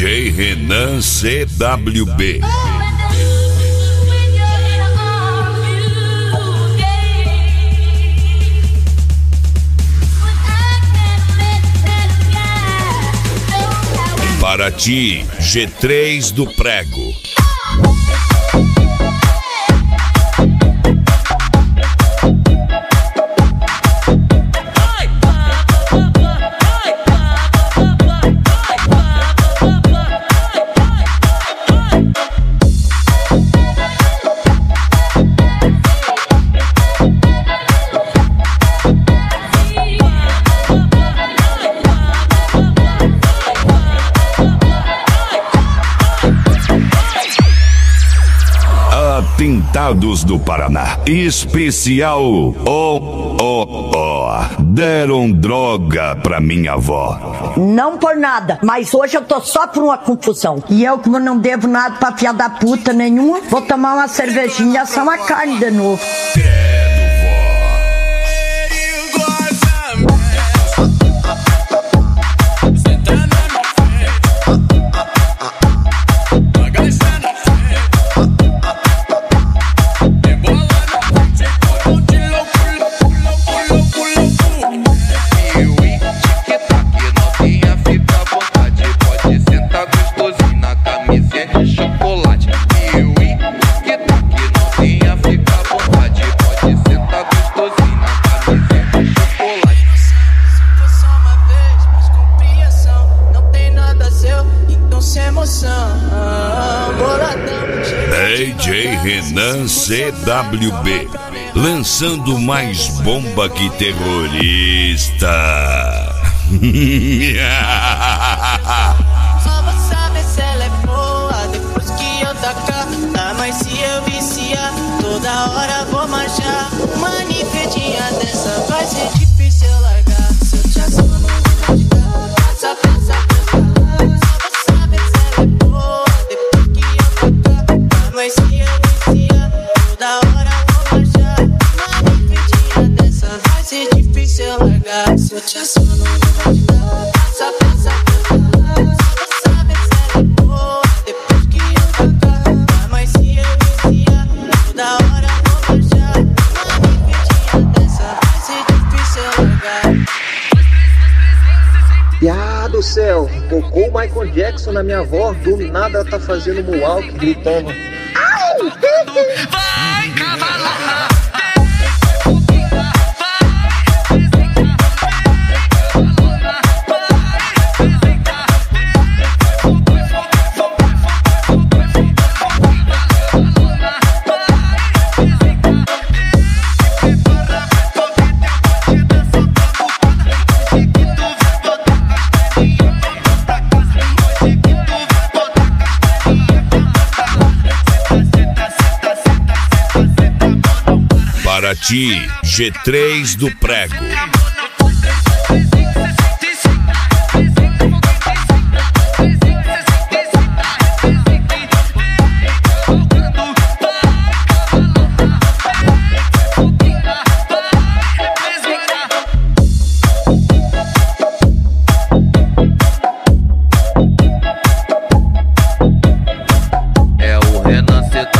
DJ Renan CWB. Paraty, G3 do Prego. Atentados do Paraná. Especial deram droga pra minha avó. Não por nada, mas hoje eu tô só por uma confusão. E eu, como não devo nada pra filha da puta nenhuma, vou tomar uma cervejinha e assar uma carne de novo. DJ Renan CWB, lançando mais bomba que terrorista. Só vou saber se ela é boa depois que eu tacar. Tá, mas se eu viciar, toda hora vou marchar. Uma nifedinha dessa vai ser difícil eu largar. Se eu te assumo, não vou te dar. Só pensa pra falar. Só vou saber se ela é boa depois que eu tacar. Tá, mas se eu viciar, toda hora vou marchar. Uma nifedinha dessa vai ser difícil eu largar. Se eu te assumo, não vou te dar. Só pensa pra falar. Só vou saber se ela é boa depois que eu tacar. Tá, mas se eu viciar, toda hora vou marchar. Uma nifedinha dessa vai ser difícil eu largar. Ah, do céu, tocou o Michael Jackson na minha avó, do nada ela tá fazendo moonwalk, gritando. Ai! Vai, cavalo! Paraty, G3 do Prego. É o Renan CWB.